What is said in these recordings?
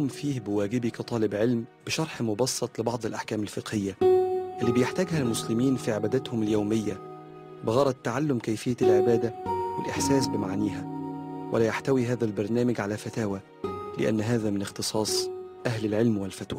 هقوم فيه بواجبي كطالب علم بشرح مبسط لبعض الأحكام الفقهية اللي بيحتاجها المسلمين في عباداتهم اليومية بغرض تعلم كيفية العبادة والإحساس بمعانيها. ولا يحتوي هذا البرنامج على فتاوى، لأن هذا من اختصاص أهل العلم والفتوى.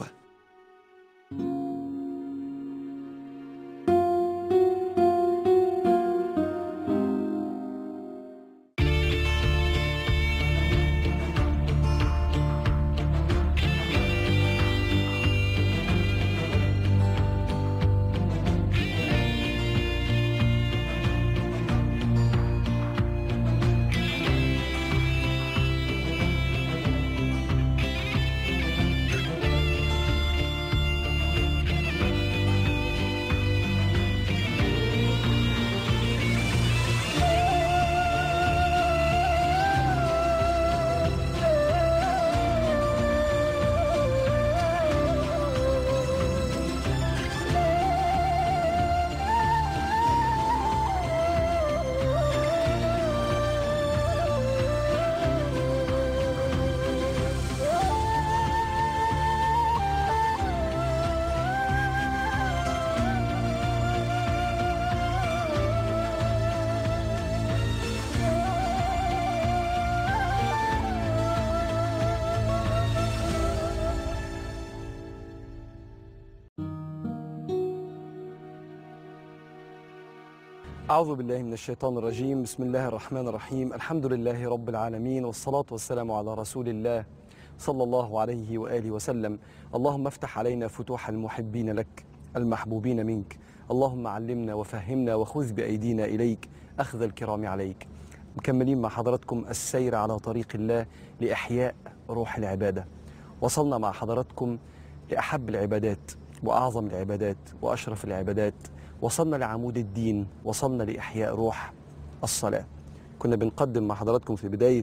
أعوذ بالله من الشيطان الرجيم. بسم الله الرحمن الرحيم. الحمد لله رب العالمين، والصلاة والسلام على رسول الله صلى الله عليه وآله وسلم. اللهم افتح علينا فتوح المحبين لك المحبوبين منك. اللهم علمنا وفهمنا وخذ بأيدينا إليك أخذ الكرام عليك. مكملين مع حضراتكم السير على طريق الله لإحياء روح العبادة. وصلنا مع حضراتكم لأحب العبادات وأعظم العبادات وأشرف العبادات. وصلنا لعمود الدين، وصلنا لإحياء روح الصلاة. كنا بنقدم مع حضراتكم في بداية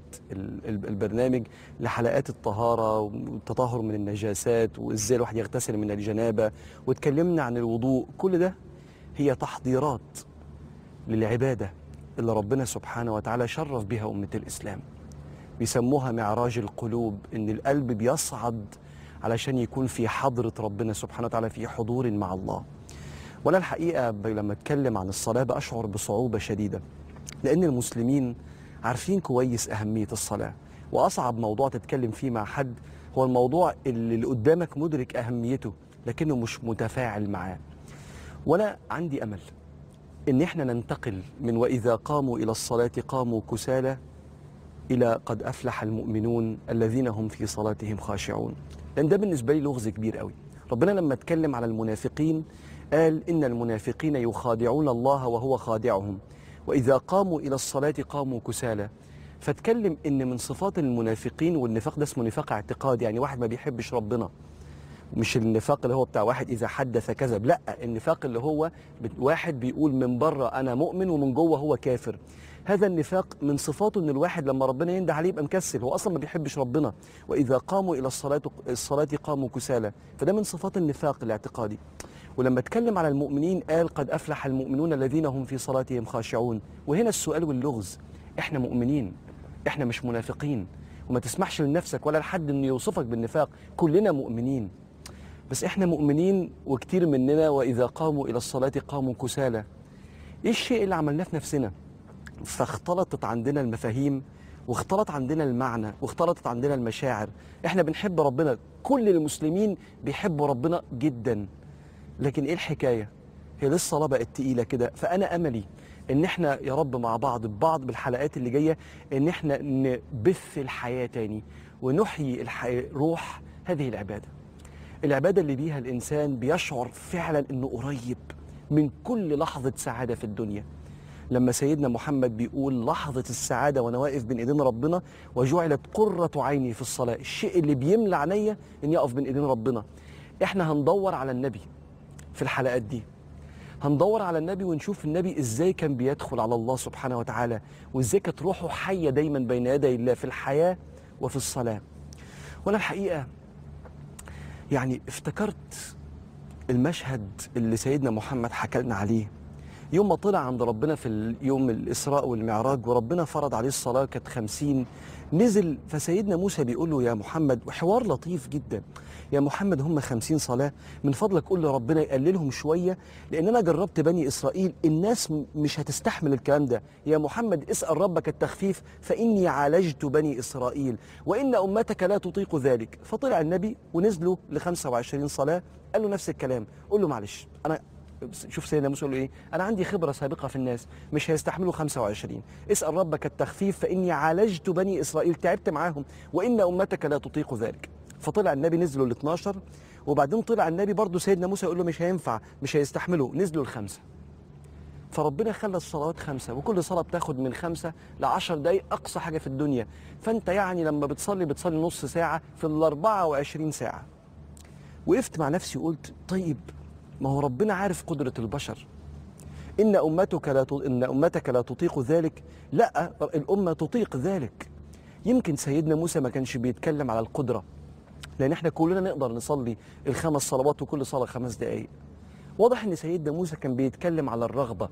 البرنامج لحلقات الطهارة والتطهر من النجاسات وإزاي الواحد يغتسل من الجنابة، واتكلمنا عن الوضوء. كل ده هي تحضيرات للعبادة اللي ربنا سبحانه وتعالى شرف بها أمة الإسلام. بيسموها معراج القلوب، إن القلب بيصعد علشان يكون في حضرة ربنا سبحانه وتعالى، في حضور مع الله. وأنا الحقيقة لما أتكلم عن الصلاة بأشعر بصعوبة شديدة، لأن المسلمين عارفين كويس أهمية الصلاة، وأصعب موضوع تتكلم فيه مع حد هو الموضوع اللي قدامك مدرك أهميته لكنه مش متفاعل معاه. وأنا عندي أمل إن إحنا ننتقل من وإذا قاموا إلى الصلاة قاموا كسالى إلى قد أفلح المؤمنون الذين هم في صلاتهم خاشعون، لأن ده بالنسبة لي لغز كبير قوي. ربنا لما اتكلم على المنافقين قال إن المنافقين يخادعون الله وهو خادعهم وإذا قاموا إلى الصلاة قاموا كسالى. فاتكلم إن من صفات المنافقين، والنفاق ده اسمه نفاق اعتقاد، يعني واحد ما بيحبش ربنا، مش النفاق اللي هو بتاع واحد إذا حدث كذب، لا، النفاق اللي هو واحد بيقول من بره أنا مؤمن ومن جوه هو كافر. هذا النفاق من صفاته إن الواحد لما ربنا ينده عليه يبقى مكسل، هو أصلا ما بيحبش ربنا. وإذا قاموا إلى الصلاة قاموا كسالى، فده من صفات النفاق الاعتقادي. ولما اتكلم على المؤمنين قال قد أفلح المؤمنون الذين هم في صلاتهم خاشعون. وهنا السؤال واللغز، احنا مؤمنين، احنا مش منافقين، وما تسمحش لنفسك ولا لحد انه يوصفك بالنفاق. كلنا مؤمنين، بس احنا مؤمنين وكتير مننا وإذا قاموا إلى الصلاة قاموا كسالى. ايه الشيء اللي عملناه في نفسنا؟ فاختلطت عندنا المفاهيم، واختلط عندنا المعنى، واختلطت عندنا المشاعر. احنا بنحب ربنا، كل المسلمين بيحبوا ربنا جدا، لكن ايه الحكاية؟ هي لسه الصلاة بقت تقيلة كده. فأنا أملي إن احنا يا رب مع بعض بالحلقات اللي جاية إن احنا نبث الحياة تاني ونحيي روح هذه العبادة اللي بيها الإنسان بيشعر فعلا إنه قريب من كل لحظة سعادة في الدنيا. لما سيدنا محمد بيقول لحظة السعادة وأنا واقف بين إيدين ربنا وجعلت قرة عيني في الصلاة، الشيء اللي بيملى عينيا إن يقف بين إيدين ربنا. احنا هندور على النبي في الحلقات دي، هندور على النبي ونشوف النبي ازاي كان بيدخل على الله سبحانه وتعالى، وازاي كانت روحه حية دايما بين يدي الله في الحياة وفي الصلاة. وانا الحقيقة يعني افتكرت المشهد اللي سيدنا محمد حكى لنا عليه. يوم ما طلع عند ربنا في يوم الإسراء والمعراج وربنا فرض عليه الصلاة كانت 50، نزل فسيدنا موسى بيقول له يا محمد، وحوار لطيف جدا، يا محمد هم 50 صلاة، من فضلك قول لربنا يقللهم شوية، لأن أنا جربت بني إسرائيل الناس مش هتستحمل الكلام ده. يا محمد اسأل ربك التخفيف فإني عالجت بني إسرائيل وإن أمتك لا تطيق ذلك. فطلع النبي ونزلوا ل 25 صلاة، قال له نفس الكلام، قول له معلش أنا، شوف سيدنا موسى يقول له ايه، انا عندي خبره سابقه في الناس مش هيستحملوا 25، اسال ربك التخفيف فاني عالجت بني اسرائيل، تعبت معاهم وان امتك لا تطيق ذلك. فطلع النبي نزلوا ل 12، وبعدين طلع النبي برضه سيدنا موسى يقول له مش هينفع مش هيستحملوا، نزلوا ل5. فربنا خلى الصلوات 5، وكل صلاه بتاخد من 5 ل 10 دقائق اقصى حاجه في الدنيا. فانت يعني لما بتصلي نص ساعه في ال 24 ساعه. وقفت مع نفسي وقلت طيب ما هو ربنا عارف قدرة البشر، إن أمتك لا تطيق ذلك، لا الأمة تطيق ذلك. يمكن سيدنا موسى ما كانش بيتكلم على القدرة، لأن احنا كلنا نقدر نصلي ال5 صلوات وكل صلاة 5 دقايق. واضح إن سيدنا موسى كان بيتكلم على الرغبة،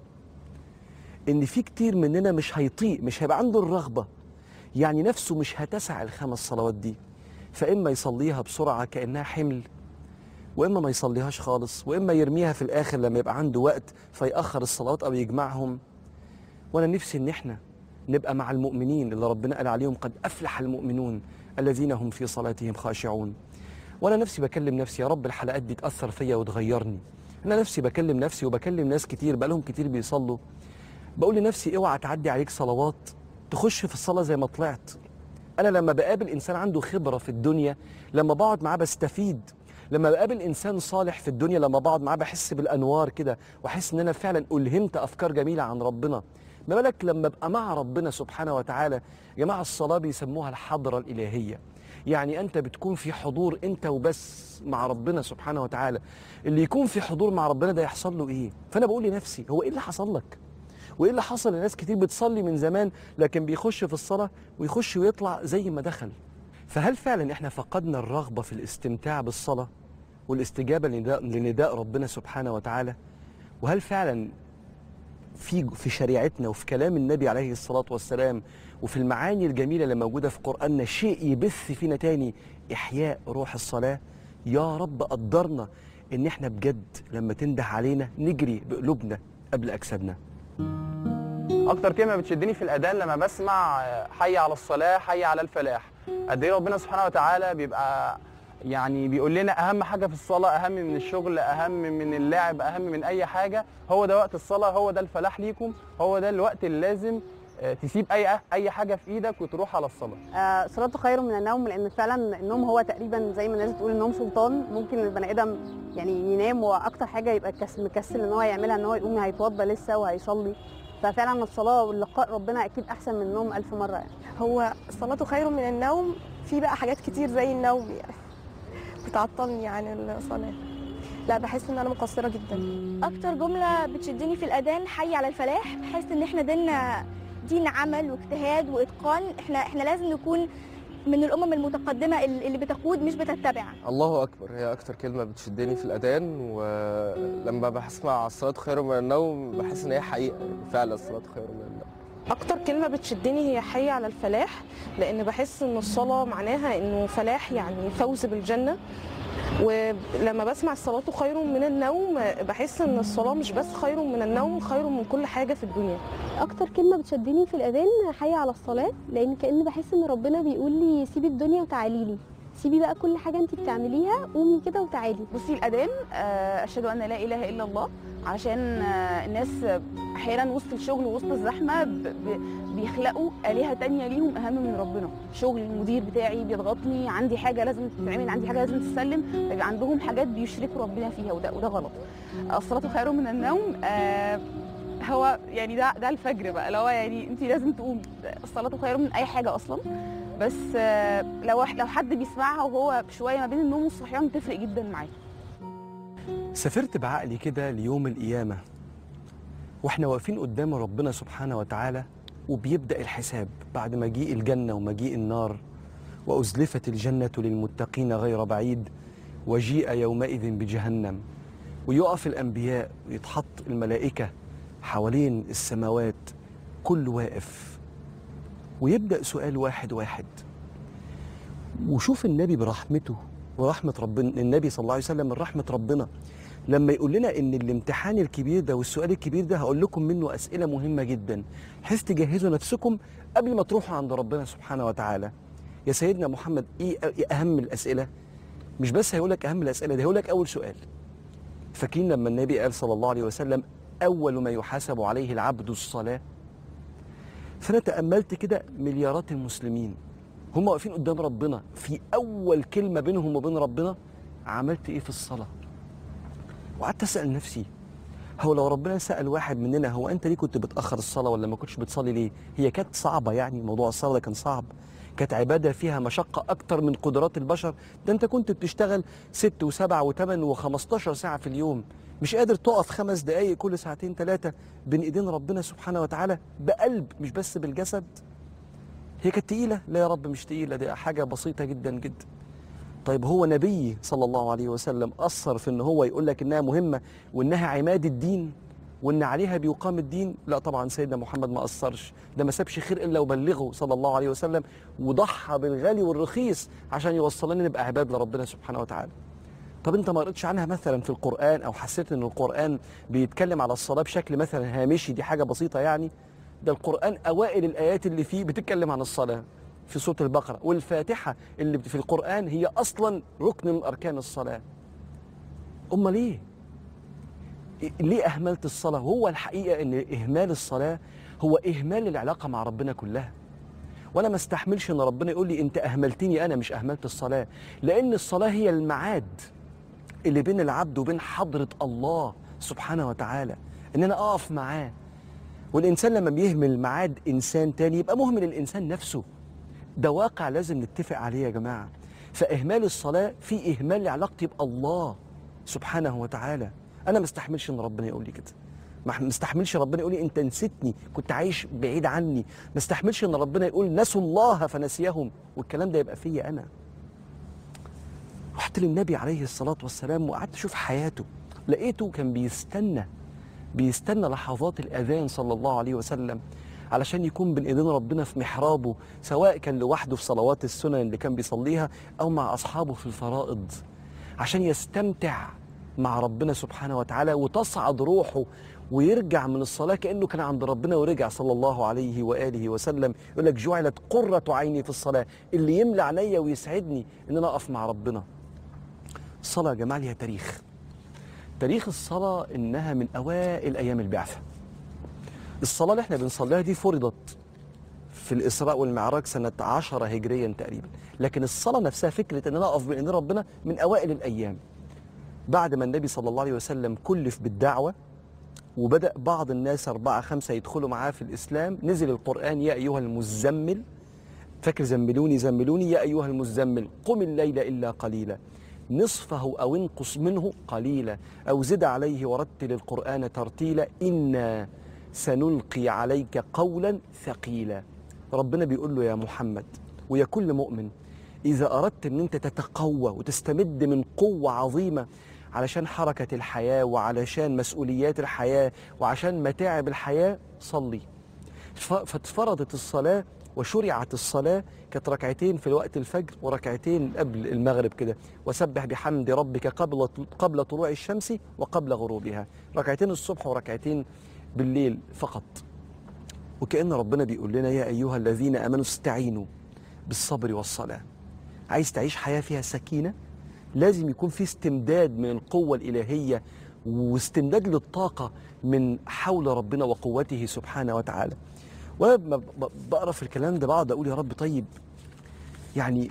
إن في كتير مننا مش هيطيق، مش هيبقى عنده الرغبة، يعني نفسه مش هتسع ال5 صلوات دي، فإما يصليها بسرعة كأنها حمل، واما ما يصليهاش خالص، واما يرميها في الاخر لما يبقى عنده وقت فيأخر الصلوات او يجمعهم. وانا نفسي ان احنا نبقى مع المؤمنين اللي ربنا قال عليهم قد افلح المؤمنون الذين هم في صلاتهم خاشعون. وانا نفسي بكلم نفسي، يا رب الحلقات دي تأثر فيا وتغيرني. انا نفسي بكلم نفسي وبكلم ناس كتير بقالهم كتير بيصلوا، بقول لنفسي اوعى تعدي عليك صلوات تخش في الصلاة زي ما طلعت. انا لما بقابل انسان عنده خبرة في الدنيا، لما بقعد معاه بستفيد، لما بقابل انسان صالح في الدنيا لما بقعد معاه بحس بالانوار كده، واحس ان انا فعلا الهمت افكار جميله عن ربنا. ما بالك لما ابقى مع ربنا سبحانه وتعالى. يا جماعه الصلاه بيسموها الحضره الالهيه، يعني انت بتكون في حضور انت وبس مع ربنا سبحانه وتعالى. اللي يكون في حضور مع ربنا ده يحصل له ايه؟ فانا بقول لنفسي هو ايه اللي حصل لك؟ وايه اللي حصل لناس كتير بتصلي من زمان لكن بيخش في الصلاه ويخش ويطلع زي ما دخل؟ فهل فعلا احنا فقدنا الرغبه في الاستمتاع بالصلاه والاستجابة لنداء ربنا سبحانه وتعالى؟ وهل فعلا في شريعتنا وفي كلام النبي عليه الصلاة والسلام وفي المعاني الجميلة اللي موجودة في قرآننا شيء يبث فينا تاني إحياء روح الصلاة؟ يا رب قدرنا إن احنا بجد لما تنده علينا نجري بقلوبنا قبل أجسادنا. اكتر كلمه بتشدني في الاذان لما بسمع حي على الصلاه حي على الفلاح. قد ايه ربنا سبحانه وتعالى بيبقى يعني بيقول لنا اهم حاجه في الصلاه، اهم من الشغل، اهم من اللعب، اهم من اي حاجه، هو ده وقت الصلاه، هو ده الفلاح ليكم، هو ده الوقت اللي لازم تسيب اي حاجه في ايدك وتروح على الصلاه. صلاة خير من النوم، لان فعلا النوم هو تقريبا زي ما الناس بتقول النوم سلطان. ممكن البني ادم يعني ينام واكتر حاجه يبقى مكسل ان هو يعملها ان هو يقوم هيتوضى لسه وهيصلي. ففعلا الصلاه واللقاء ربنا اكيد احسن من النوم 1000 مره يعني. هو الصلاة خير من النوم، في بقى حاجات كتير زي النوم يعني بتعطلني عن الصلاة. لا بحس ان انا مقصرة جدا. اكتر جملة بتشدني في الاذان حي على الفلاح. بحس ان احنا ديننا دين عمل واجتهاد واتقان، احنا لازم نكون من الامم المتقدمة اللي بتقود مش بتتبع. الله اكبر هي اكتر كلمة بتشدني في الاذان، ولما بسمع الصلاة خير من النوم بحس ان هي حقيقة فعلا الصلاة خير من النوم. أكتر كلمة بتشدني هي حي على الفلاح، لأن بحس إن الصلاة معناها إنه فلاح يعني فوز بالجنة. ولما بسمع الصلاة خير من النوم بحس إن الصلاة مش بس خير من النوم، خير من كل حاجة في الدنيا. اكتر كلمه بتشدني في الاذان حي على الصلاه، لان كأن بحس ان ربنا بيقول لي سيبي الدنيا وتعالي لي، سيبي بقى كل حاجه انت بتعمليها قومي كده وتعالي. بصي الاذان اشهد ان لا اله الا الله، عشان الناس احيانا وسط الشغل ووسط الزحمه بيخلقوا الهه تانية ليهم اهم من ربنا. شغل المدير بتاعي بيضغطني، عندي حاجه لازم تتعمل، عندي حاجه لازم تتسلم، فيبقى عندهم حاجات بيشركوا ربنا فيها، وده غلط. الصلاه خير من النوم هو يعني ده الفجر بقى، اللي هو يعني انت لازم تقومي. الصلاه خير من اي حاجه اصلا، بس لو حد بيسمعها وهو شويه ما بين النوم والصحيان تفرق جدا معاه. سافرت بعقلي كده ليوم القيامة واحنا واقفين قدام ربنا سبحانه وتعالى، وبيبدأ الحساب بعد مجيء الجنة ومجيء النار. وأزلفت الجنة للمتقين غير بعيد وجيء يومئذ بجهنم. ويقف الأنبياء ويتحط الملائكة حوالين السماوات كل واقف، ويبدأ سؤال واحد واحد. وشوف النبي برحمته ورحمة ربنا، النبي صلى الله عليه وسلم من رحمة ربنا لما يقول لنا ان الامتحان الكبير ده والسؤال الكبير ده هقول لكم منه اسئله مهمه جدا، بحيث تجهزوا نفسكم قبل ما تروحوا عند ربنا سبحانه وتعالى. يا سيدنا محمد ايه اهم الاسئله؟ مش بس هيقول لك اهم الاسئله، ده هيقول لك اول سؤال. فاكرين لما النبي قال صلى الله عليه وسلم اول ما يحاسب عليه العبد الصلاه؟ فانا تاملت كده مليارات المسلمين هم واقفين قدام ربنا، في اول كلمه بينهم وبين ربنا عملت ايه في الصلاه؟ وقعدت اسال نفسي، هو لو ربنا سال واحد مننا هو انت ليه كنت بتاخر الصلاه ولا ما كنتش بتصلي ليه؟ هي كانت صعبه يعني؟ موضوع الصلاه ده كان صعب؟ كانت عباده فيها مشقه اكتر من قدرات البشر؟ ده انت كنت بتشتغل 6 و7 و8 و15 ساعه في اليوم، مش قادر تقف 5 دقائق كل ساعتين 3 بين ايدين ربنا سبحانه وتعالى بقلب مش بس بالجسد؟ هي كانت تقيله؟ لا يا رب مش تقيله، دي حاجه بسيطه جدا جدا. طيب هو نبي صلى الله عليه وسلم أثر في ان هو يقول لك انها مهمة وانها عماد الدين وان عليها بيقام الدين؟ لا طبعا سيدنا محمد ما أثرش، ده ما سابش خير الا وبلغه صلى الله عليه وسلم، وضحى بالغالي والرخيص عشان يوصلنا نبقى عباد لربنا سبحانه وتعالى. طب انت ما قريتش عنها مثلا في القرآن او حسيت ان القرآن بيتكلم على الصلاة بشكل مثلا هامشي، دي حاجة بسيطة يعني؟ ده القرآن اوائل الايات اللي فيه بتتكلم عن الصلاة في سورة البقرة، والفاتحة اللي في القرآن هي أصلا ركن من أركان الصلاة. أمال ليه أهملت الصلاة؟ هو الحقيقة أن إهمال الصلاة هو إهمال العلاقة مع ربنا كلها. وأنا ما استحملش أن ربنا يقول لي أنت أهملتني أنا مش أهملت الصلاة، لأن الصلاة هي الميعاد اللي بين العبد وبين حضرة الله سبحانه وتعالى، أن أنا أقف معاه. والإنسان لما بيهمل ميعاد إنسان تاني يبقى مهمل الإنسان نفسه، ده واقع لازم نتفق عليه يا جماعة. فإهمال الصلاة في إهمال لعلاقتي بالله سبحانه وتعالى. أنا ما استحملش إن ربنا يقول لي كده، ما استحملش ربنا يقول لي أنت نسيتني كنت عايش بعيد عني، ما استحملش إن ربنا يقول نسوا الله فنسيهم، والكلام ده يبقى فيا أنا. رحت للنبي عليه الصلاة والسلام وقعدت أشوف حياته، لقيته كان بيستنى لحظات الأذان صلى الله عليه وسلم علشان يكون بين ايدين ربنا في محرابه، سواء كان لوحده في صلوات السنن اللي كان بيصليها او مع اصحابه في الفرائض، عشان يستمتع مع ربنا سبحانه وتعالى وتصعد روحه ويرجع من الصلاة كأنه كان عند ربنا ورجع صلى الله عليه وآله وسلم. يقول لك جعلت قرة عيني في الصلاة، اللي يملى عليا ويسعدني ان انا اقف مع ربنا. الصلاة يا جماعة ليها تاريخ الصلاة انها من اوائل ايام البعثة. الصلاة اللي احنا بنصليها دي فرضت في الإسراء والمعراج سنة 10 هجريا تقريبا، لكن الصلاة نفسها فكرة ان انا اقف بين ايدين ربنا من اوائل الايام. بعد ما النبي صلى الله عليه وسلم كلف بالدعوة وبدأ بعض الناس 4 5 يدخلوا معاه في الإسلام، نزل القرآن يا أيها المزمل، فاكر زملوني زملوني، يا أيها المزمل قم الليل إلا قليلا نصفه أو انقص منه قليلا أو زد عليه ورتل القرآن ترتيلا إنا سنلقي عليك قولا ثقيلا. ربنا بيقول له يا محمد ويا كل مؤمن، إذا أردت أن أنت تتقوى وتستمد من قوة عظيمة علشان حركة الحياة وعلشان مسؤوليات الحياة وعشان متاعب الحياة، صلي. فاتفرضت الصلاة وشرعت الصلاة، كانت ركعتين في وقت الفجر وركعتين قبل المغرب كده، وسبح بحمد ربك قبل طلوع الشمس وقبل غروبها، ركعتين الصبح وركعتين بالليل فقط. وكأن ربنا بيقول لنا يا أيها الذين آمنوا استعينوا بالصبر والصلاة. عايز تعيش حياة فيها سكينة، لازم يكون في استمداد من القوة الإلهية واستمداد للطاقة من حول ربنا وقوته سبحانه وتعالى. ولما بقرا في الكلام ده بقعد اقول يا رب طيب يعني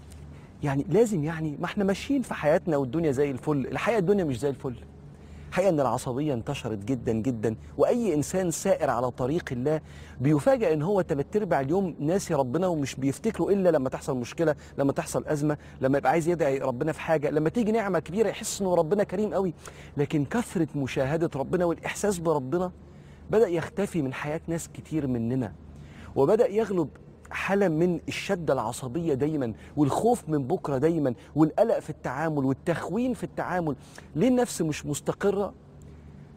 لازم ما احنا ماشيين في حياتنا والدنيا زي الفل، الحقيقة الدنيا مش زي الفل. الحقيقة ان العصبية انتشرت جدا جدا، واي انسان سائر على طريق الله بيفاجئ ان هو 3/4 اليوم ناسي ربنا ومش بيفتكره الا لما تحصل مشكلة، لما تحصل ازمة، لما يبقى عايز يدعي ربنا في حاجة، لما تيجي نعمة كبيرة يحس انه ربنا كريم قوي. لكن كثرة مشاهدة ربنا والاحساس بربنا بدأ يختفي من حياة ناس كتير مننا، وبدأ يغلب حالة من الشدة العصبية دايما، والخوف من بكرة دايما، والقلق في التعامل والتخوين في التعامل. ليه النفس مش مستقرة؟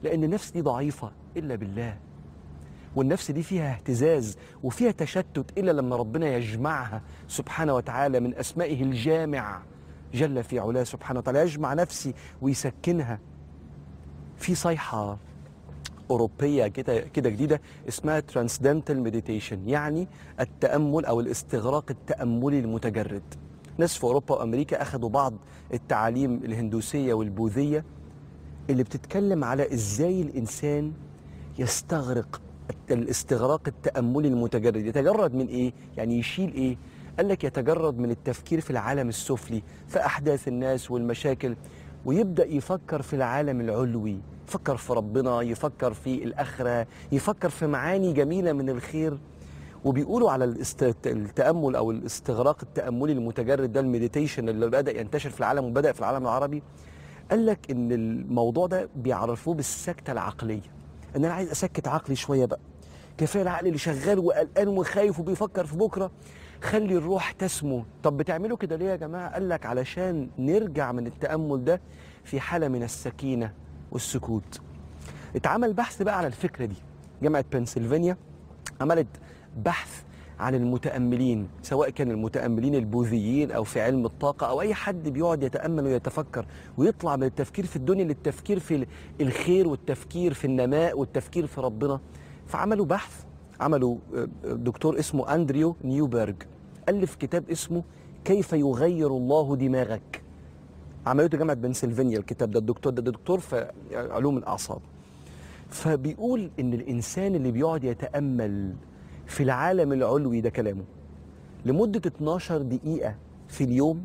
لأن النفس دي ضعيفة إلا بالله، والنفس دي فيها اهتزاز وفيها تشتت إلا لما ربنا يجمعها سبحانه وتعالى من أسمائه الجامع جل في علاه سبحانه وتعالى، يجمع نفسي ويسكنها. في صيحة أوروبية كده جديدة اسمها ترانسدنتال مديتيشن، يعني التأمل أو الاستغراق التأملي المتجرد. ناس في أوروبا وأمريكا أخذوا بعض التعاليم الهندوسية والبوذية اللي بتتكلم على إزاي الإنسان يستغرق الاستغراق التأملي المتجرد. يتجرد من إيه؟ يعني يشيل إيه؟ قال لك يتجرد من التفكير في العالم السفلي، في أحداث الناس والمشاكل، ويبدأ يفكر في العالم العلوي، يفكر في ربنا، يفكر في الآخرة، يفكر في معاني جميلة من الخير. وبيقولوا على التأمل أو الاستغراق التأملي المتجرد ده، المديتيشن اللي بدأ ينتشر في العالم وبدأ في العالم العربي، قال لك إن الموضوع ده بيعرفوه بالسكتة العقلية. إن أنا عايز أسكت عقلي شوية بقى، كفاية العقل اللي شغال وقلقان وخايف وبيفكر في بكرة، خلي الروح تسمو. طب بتعملوا كده ليه يا جماعة؟ قال لك علشان نرجع من التأمل ده في حالة من السكينة والسكوت. اتعمل بحث بقى على الفكرة دي. جامعة بنسلفانيا عملت بحث عن المتأملين، سواء كان المتأملين البوذيين أو في علم الطاقة أو أي حد بيقعد يتأمل ويتفكر ويطلع من التفكير في الدنيا للتفكير في الخير والتفكير في النماء والتفكير في ربنا. فعملوا بحث، عملوا دكتور اسمه أندريو نيوبرج ألف كتاب اسمه كيف يغير الله دماغك. عملته جامعة بنسلفانيا الكتاب ده. الدكتور ده دكتور في علوم الأعصاب. فبيقول إن الإنسان اللي بيقعد يتأمل في العالم العلوي ده كلامه لمدة 12 دقيقة في اليوم،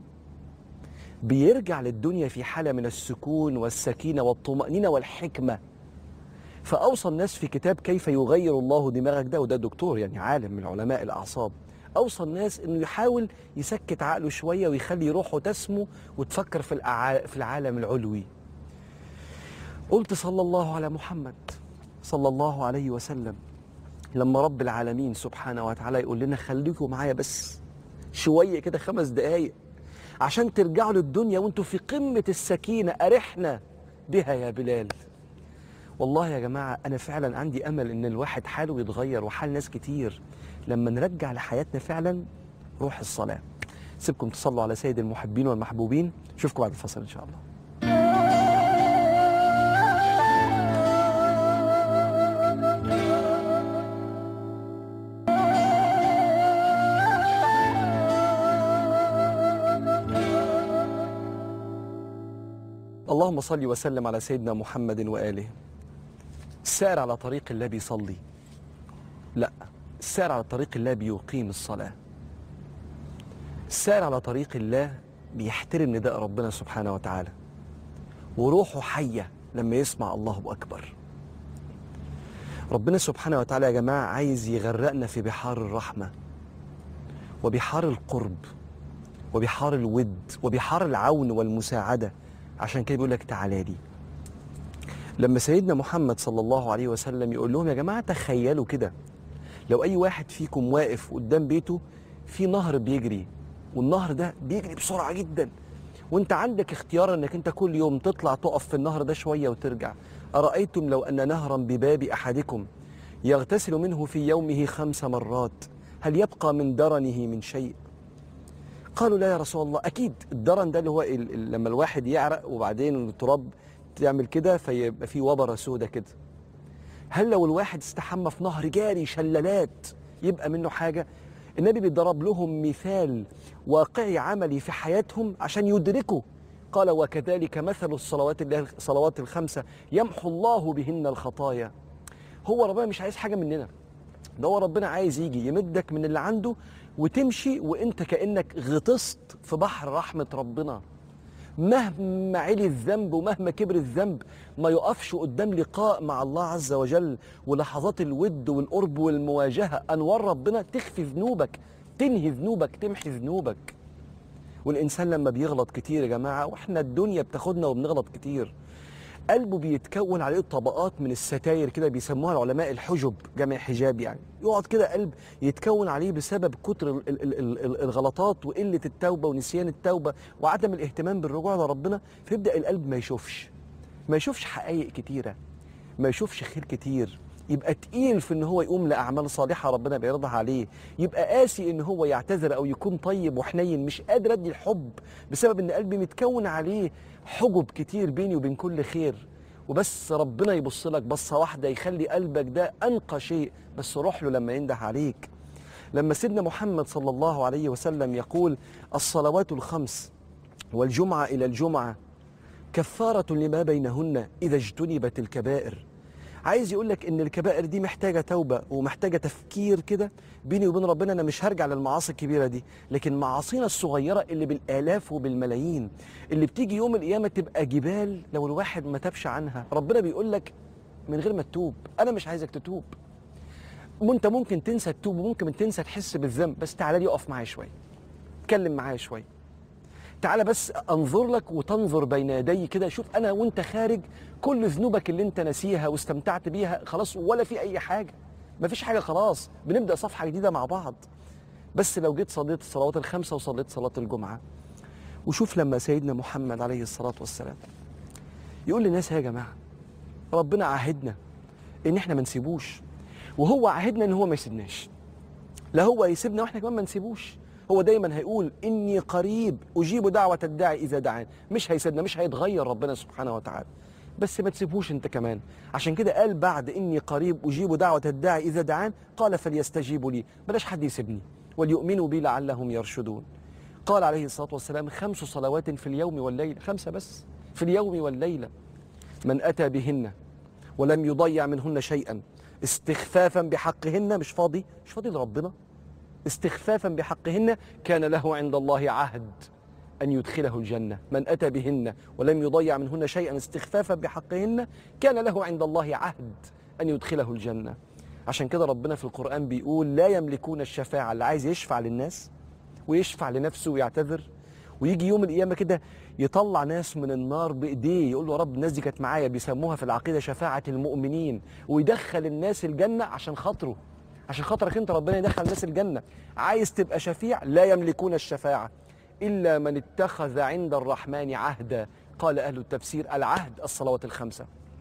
بيرجع للدنيا في حالة من السكون والسكينة والطمأنينة والحكمة. فأوصى الناس في كتاب كيف يغير الله دماغك ده، وده دكتور يعني عالم من علماء الأعصاب، أوصى الناس إنه يحاول يسكت عقله شوية ويخلي روحه تسمو وتفكر في العالم العلوي. قلت صلى الله على محمد صلى الله عليه وسلم، لما رب العالمين سبحانه وتعالى يقول لنا خليكم معايا بس شوية كده 5 دقايق عشان ترجعوا للدنيا وانتوا في قمة السكينة، أرحنا بها يا بلال. والله يا جماعة أنا فعلا عندي أمل إن الواحد حاله يتغير وحال ناس كتير لما نرجع لحياتنا فعلا روح الصلاة. سيبكم تصلوا على سيد المحبين والمحبوبين، أشوفكم بعد الفصل إن شاء الله. اللهم صل وسلم على سيدنا محمد وآله. السائر على طريق الله بيصلي؟ لا، السائر على طريق الله بيقيم الصلاة. السائر على طريق الله بيحترم نداء ربنا سبحانه وتعالى، وروحه حية لما يسمع الله أكبر. ربنا سبحانه وتعالى يا جماعة عايز يغرقنا في بحار الرحمة وبحار القرب وبحار الود وبحار العون والمساعدة. عشان كده بيقول لك تعالى لي. لما سيدنا محمد صلى الله عليه وسلم يقول لهم يا جماعة تخيلوا كده، لو أي واحد فيكم واقف قدام بيته في نهر بيجري، والنهر ده بيجري بسرعة جدا، وانت عندك اختيار انك انت كل يوم تطلع تقف في النهر ده شوية وترجع. أرأيتم لو أن نهرا بباب أحدكم يغتسل منه في يومه 5 مرات هل يبقى من درنه من شيء؟ قالوا لا يا رسول الله. أكيد الدرن ده اللي هو لما الواحد يعرق وبعدين التراب تعمل كده فيبقى فيه وبرة سودة كده. هل لو الواحد استحمى في نهر جاري شلالات يبقى منه حاجة؟ النبي بيضرب لهم مثال واقعي عملي في حياتهم عشان يدركوا. قال وكذلك مثل الصلوات ال5 يمحو الله بهن الخطايا. هو ربنا مش عايز حاجة مننا، ده هو ربنا عايز يجي يمدك من اللي عنده وتمشي وانت كأنك غطست في بحر رحمة ربنا. مهما علي الذنب ومهما كبر الذنب ما يقفش قدام لقاء مع الله عز وجل ولحظات الود والقرب والمواجهة. أنوار ربنا تخفي ذنوبك، تنهي ذنوبك، تمحي ذنوبك. والإنسان لما بيغلط كتير يا جماعة، وإحنا الدنيا بتاخدنا وبنغلط كتير، قلبه بيتكون عليه طبقات من الستاير كده بيسموها العلماء الحجب، جمع حجاب يعني. يقعد كده قلب يتكون عليه بسبب كتر الغلطات وقلة التوبة ونسيان التوبة وعدم الاهتمام بالرجوع لربنا، فيبدأ القلب ما يشوفش حقائق كتيرة، ما يشوفش خير كتير، يبقى تقيل في ان هو يقوم لاعمال صالحه ربنا بيرضى عليه، يبقى قاسي ان هو يعتذر او يكون طيب وحنين، مش قادر ادي الحب بسبب ان قلبي متكون عليه حجب كتير بيني وبين كل خير. وبس ربنا يبص لك بصه واحده يخلي قلبك ده انقى شيء، بس روح له لما ينده عليك. لما سيدنا محمد صلى الله عليه وسلم يقول الصلوات الخمس والجمعه الى الجمعه كفاره لما بينهن اذا اجتنبت الكبائر. عايز يقول لك ان الكبائر دي محتاجه توبه ومحتاجه تفكير كده بيني وبين ربنا. انا مش هرجع للمعاصي الكبيره دي، لكن معاصينا الصغيره اللي بالالاف وبالملايين اللي بتيجي يوم القيامه تبقى جبال لو الواحد ما تابش عنها. ربنا بيقول لك من غير ما تتوب، انا مش عايزك تتوب. وانت ممكن تنسى تتوب وممكن تنسى تحس بالذنب، بس تعالى لي اقف معايا شويه، اتكلم معايا شويه، تعالى بس انظر لك وتنظر بين يدي كده. شوف انا وانت خارج كل ذنوبك اللي انت نسيها واستمتعت بيها خلاص ولا في اي حاجه، مفيش حاجه، خلاص بنبدا صفحه جديده مع بعض. بس لو جيت صليت الصلوات الخمسه وصليت صلاه الجمعه، وشوف لما سيدنا محمد عليه الصلاه والسلام يقول للناس يا جماعه ربنا عاهدنا ان احنا ما نسيبوش، وهو عاهدنا ان هو ما يسيبناش، لا هو يسيبنا واحنا كمان ما نسيبوش. هو دايما هيقول اني قريب اجيب دعوه الداعي اذا دعان، مش هيسيبنا، مش هيتغير ربنا سبحانه وتعالى، بس ما تسيبوش انت كمان. عشان كده قال بعد اني قريب اجيب دعوه الداعي اذا دعان قال فليستجيبوا لي، بلاش حد يسيبني، وليؤمنوا بي لعلهم يرشدون. قال عليه الصلاه والسلام 5 صلوات في اليوم والليله، 5 بس في اليوم والليله، من اتى بهن ولم يضيع منهن شيئا استخفافا بحقهن، مش فاضي لربنا، استخفافا بحقهن كان له عند الله عهد أن يدخله الجنة. من أتى بهن ولم يضيع منهن شيئا استخفافا بحقهن كان له عند الله عهد أن يدخله الجنة. عشان كده ربنا في القرآن بيقول لا يملكون الشفاعة. اللي عايز يشفع للناس ويشفع لنفسه ويعتذر ويجي يوم القيامة كده يطلع ناس من النار بإيديه، يقول له يا رب الناس دي كانت معايا، بيسموها في العقيدة شفاعة المؤمنين، ويدخل الناس الجنة عشان خاطره، عشان خاطرك انت ربنا يدخل الناس الجنة. عايز تبقى شفيع؟ لا يملكون الشفاعة إلا من اتخذ عند الرحمن عهدا. قال أهل التفسير العهد الصلوات الخمسة.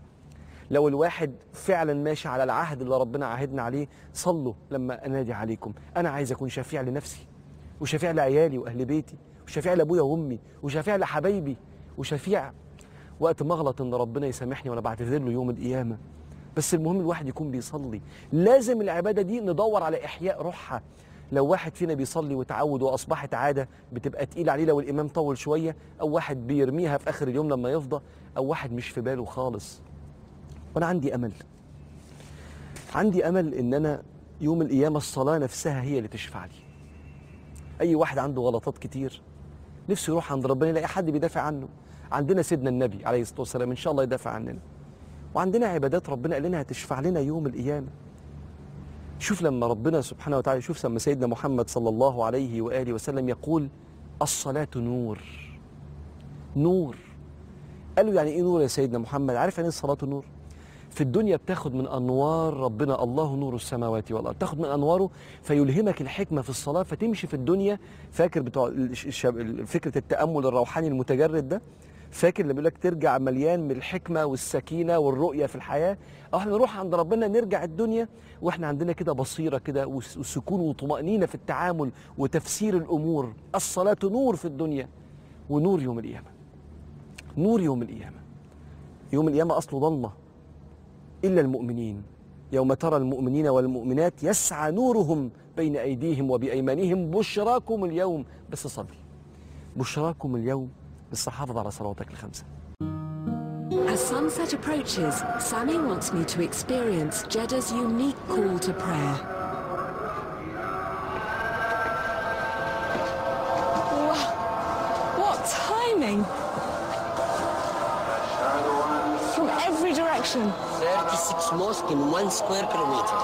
لو الواحد فعلا ماشي على العهد اللي ربنا عهدنا عليه، صلوا لما أنادي عليكم. أنا عايز أكون شفيع لنفسي وشفيع لعيالي وأهل بيتي وشفيع لأبويا وأمي وشفيع لحبايبي وشفيع وقت ما أغلط إن ربنا يسامحني وأنا بعتذر له يوم القيامة. بس المهم الواحد يكون بيصلي. لازم العبادة دي ندور على إحياء روحها. لو واحد فينا بيصلي وتعود وأصبحت عادة بتبقى تقيل عليه لو الإمام طول شوية، أو واحد بيرميها في آخر اليوم لما يفضى، أو واحد مش في باله خالص. وأنا عندي أمل إن أنا يوم القيامة الصلاة نفسها هي اللي تشفع لي. أي واحد عنده غلطات كتير نفسه يروح عند ربنا يلاقي حد بيدافع عنه. عندنا سيدنا النبي عليه الصلاة والسلام إن شاء الله يدافع عننا، وعندنا عبادات ربنا قال لنا هتشفع لنا يوم القيامة. شوف لما ربنا سبحانه وتعالى، شوف لما سيدنا محمد صلى الله عليه وآله وسلم يقول الصلاة نور. نور. قالوا يعني ايه نور يا سيدنا محمد؟ عارف يعني ايه الصلاة نور؟ في الدنيا بتاخد من أنوار ربنا، الله نور السماوات والأرض، تاخد من أنواره فيلهمك الحكمة في الصلاة فتمشي في الدنيا. فاكر بتوع فكرة التأمل الروحاني المتجرد ده؟ فاكر اللي بيقول لك ترجع مليان من الحكمة والسكينة والرؤية في الحياة؟ احنا نروح عند ربنا نرجع الدنيا واحنا عندنا كده بصيرة كده وسكون وطمأنينة في التعامل وتفسير الأمور. الصلاة نور في الدنيا ونور يوم القيامة. نور يوم القيامة. يوم القيامة أصله ضلمة إلا المؤمنين. يوم ترى المؤمنين والمؤمنات يسعى نورهم بين أيديهم وبأيمانهم بشراكم اليوم. بس صلي، بشراكم اليوم، بس حافظ على صلواتك الخمسة. As sunset approaches, Sammy wants me to experience Jeddah's unique call to prayer. Wow, what timing! From every direction. 36 mosques in 1 square kilometer.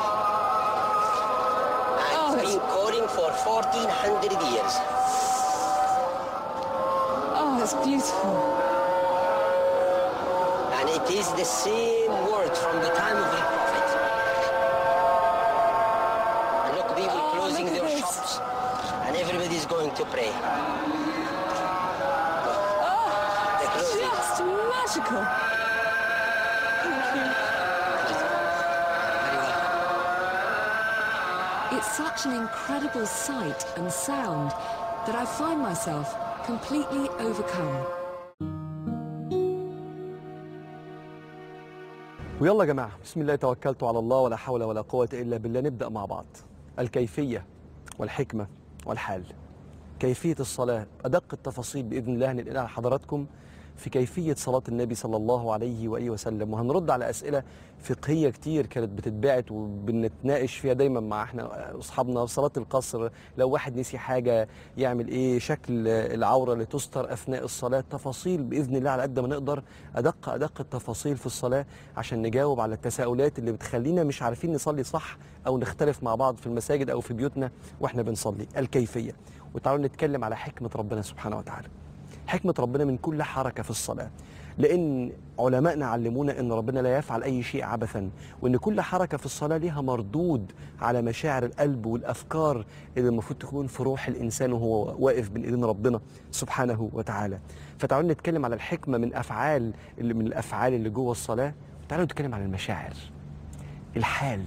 And it's been calling for 1400 years. Oh, it's beautiful. And it is the same word from the time of the Prophet. And look, people closing their shops, and everybody is going to pray. Oh, it's just magical. Thank you. It's such an incredible sight and sound that I find myself completely overcome. ويلا يا جماعة، بسم الله توكلت على الله ولا حول ولا قوة إلا بالله. نبدأ مع بعض. الكيفية والحكمة والحال. كيفية الصلاة، أدق التفاصيل بإذن الله هننقلها لحضراتكم في كيفية صلاة النبي صلى الله عليه وآله وسلم، وهنرد على أسئلة فقهية كتير كانت بتتبعت وبنتناقش فيها دايما مع احنا أصحابنا. صلاة القصر، لو واحد نسي حاجة يعمل إيه، شكل العورة اللي تستر أثناء الصلاة، تفاصيل بإذن الله على قد ما نقدر، أدق التفاصيل في الصلاة عشان نجاوب على التساؤلات اللي بتخلينا مش عارفين نصلي صح أو نختلف مع بعض في المساجد أو في بيوتنا وإحنا بنصلي. الكيفية. وتعالوا نتكلم على حكمة ربنا سبحانه وتعالى. حكمة ربنا من كل حركة في الصلاة، لأن علماءنا علمونا أن ربنا لا يفعل أي شيء عبثا، وأن كل حركة في الصلاة لها مردود على مشاعر القلب والأفكار اللي المفروض تكون في روح الإنسان وهو واقف بين إيدين ربنا سبحانه وتعالى. فتعالوا نتكلم على الحكمة من الأفعال اللي جوه الصلاة. تعالوا نتكلم على المشاعر، الحال،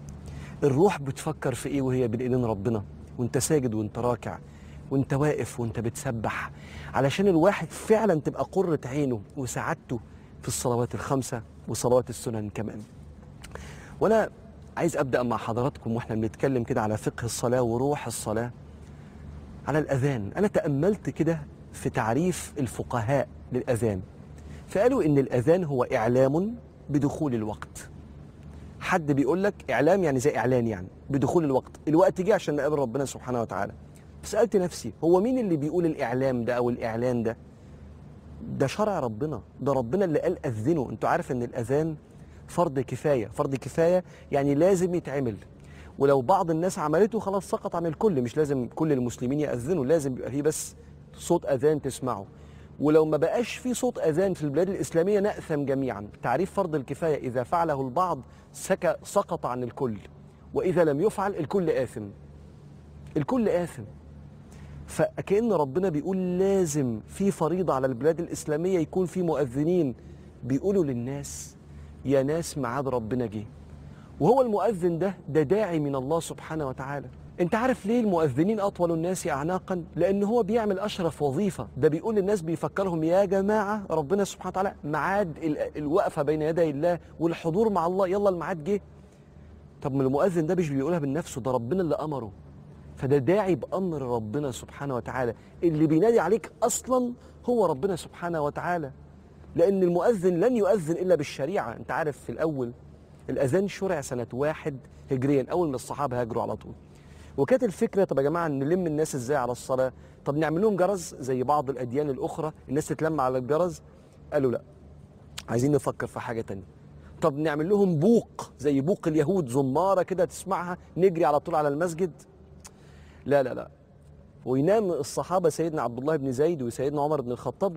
الروح بتفكر في إيه وهي بين إيدين ربنا، وأنت ساجد وأنت راكع وانت واقف وانت بتسبح، علشان الواحد فعلا تبقى قرة عينه وسعادته في الصلوات الخمسة وصلوات السنن كمان. وانا عايز ابدأ مع حضراتكم واحنا بنتكلم كده على فقه الصلاة وروح الصلاة على الأذان. انا تأملت كده في تعريف الفقهاء للأذان، فقالوا ان الأذان هو إعلام بدخول الوقت. حد بيقول لك إعلام يعني زي إعلان، يعني بدخول الوقت جه عشان نقابل ربنا سبحانه وتعالى. سألت نفسي، هو مين اللي بيقول الإعلام ده أو الإعلان ده؟ ده شرع ربنا، ده ربنا اللي قال أذنوا. انتوا عارف ان الأذان فرض كفاية، فرض كفاية يعني لازم يتعمل، ولو بعض الناس عملته خلاص سقط عن الكل، مش لازم كل المسلمين يأذنوا، لازم يبقى فيه بس صوت أذان تسمعه. ولو ما بقاش فيه صوت أذان في البلاد الإسلامية نأثم جميعا. تعريف فرض الكفاية، إذا فعله البعض سقط عن الكل، وإذا لم يفعل الكل آثم، الكل آثم. فكأن ربنا بيقول لازم في فريضة على البلاد الإسلامية يكون في مؤذنين بيقولوا للناس يا ناس ميعاد ربنا جه. وهو المؤذن ده داعي من الله سبحانه وتعالى. انت عارف ليه المؤذنين أطول الناس أعناقا؟ لأن هو بيعمل أشرف وظيفة، ده بيقول للناس، بيفكرهم يا جماعة ربنا سبحانه وتعالى ميعاد الوقفة بين يدي الله والحضور مع الله، يلا الميعاد جه. طب ما المؤذن ده مش بيقولها بنفسه، ده ربنا اللي أمره، فده داعي بأمر ربنا سبحانه وتعالى. اللي بينادي عليك أصلا هو ربنا سبحانه وتعالى، لأن المؤذن لن يؤذن إلا بالشريعة. أنت عارف في الأول الأذان شرع سنة 1 هجريا، أول ما الصحابة هاجروا على طول. وكانت الفكرة طب يا جماعة نلم الناس إزاي على الصلاة؟ طب نعمل لهم جرس زي بعض الأديان الأخرى الناس تتلم على الجرس؟ قالوا لا، عايزين نفكر في حاجة تانية. طب نعمل لهم بوق زي بوق اليهود، زمارة كده تسمعها نجري على طول على المسجد؟ لا لا لا. وينام الصحابة سيدنا عبد الله بن زيد وسيدنا عمر بن الخطاب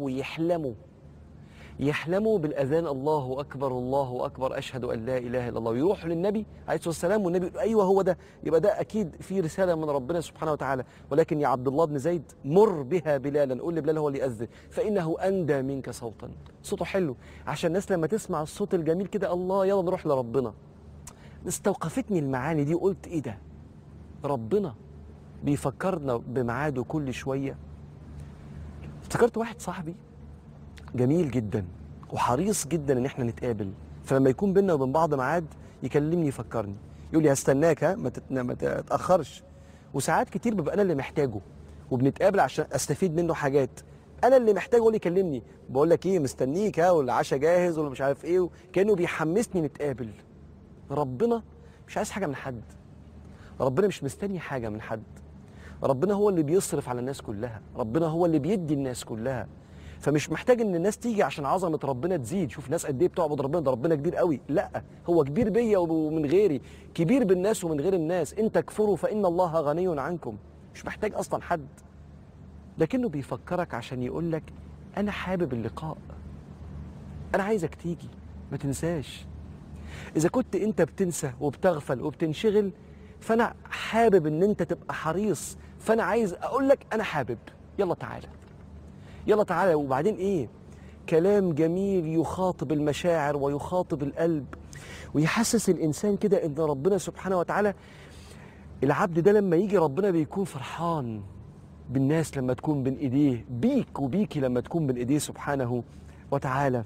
يحلموا بالأذان، الله أكبر الله أكبر أشهد أن لا إله إلا الله، ويروحوا للنبي عليه الصلاة والسلام والنبي يقول أيوه هو ده، يبقى ده أكيد في رسالة من ربنا سبحانه وتعالى. ولكن يا عبد الله بن زيد مر بها بلالا، قول لبلال هو اللي يأذن، فإنه أندى منك صوتا، صوته حلو، عشان الناس لما تسمع الصوت الجميل كده الله يلا نروح لربنا. استوقفتني المعاني دي وقلت إيه ده؟ ربنا بيفكرنا بميعاده كل شوية. افتكرت واحد صاحبي جميل جدا وحريص جدا ان احنا نتقابل، فلما يكون بينا وبين بعض ميعاد يكلمني يفكرني، يقول لي هستناك، ها ما تتاخرش. وساعات كتير ببقى انا اللي محتاجه وبنتقابل عشان استفيد منه حاجات، انا اللي محتاجه هو اللي يكلمني، بقول لك ايه مستنيك، ها والعشاء جاهز ولا مش عارف ايه، كانه بيحمسني نتقابل. ربنا مش عايز حاجه من حد، ربنا مش مستني حاجه من حد، ربنا هو اللي بيصرف على الناس كلها، ربنا هو اللي بيدي الناس كلها، فمش محتاج ان الناس تيجي عشان عظمه ربنا تزيد. شوف ناس قد ايه بتعبد ربنا، ده ربنا كبير قوي، لا هو كبير بيا ومن غيري، كبير بالناس ومن غير الناس. ان تكفروا فان الله غني عنكم، مش محتاج اصلا حد، لكنه بيفكرك عشان يقول لك انا حابب اللقاء، انا عايزك تيجي، ما تنساش. اذا كنت انت بتنسى وبتغفل وبتنشغل، فانا حابب ان انت تبقى حريص، فانا عايز اقول لك انا حابب، يلا تعالى يلا تعالى. وبعدين ايه؟ كلام جميل يخاطب المشاعر ويخاطب القلب ويحسس الانسان كده ان ربنا سبحانه وتعالى العبد ده لما يجي ربنا بيكون فرحان بالناس لما تكون بين ايديه، بيك وبيكي لما تكون بين ايديه سبحانه وتعالى.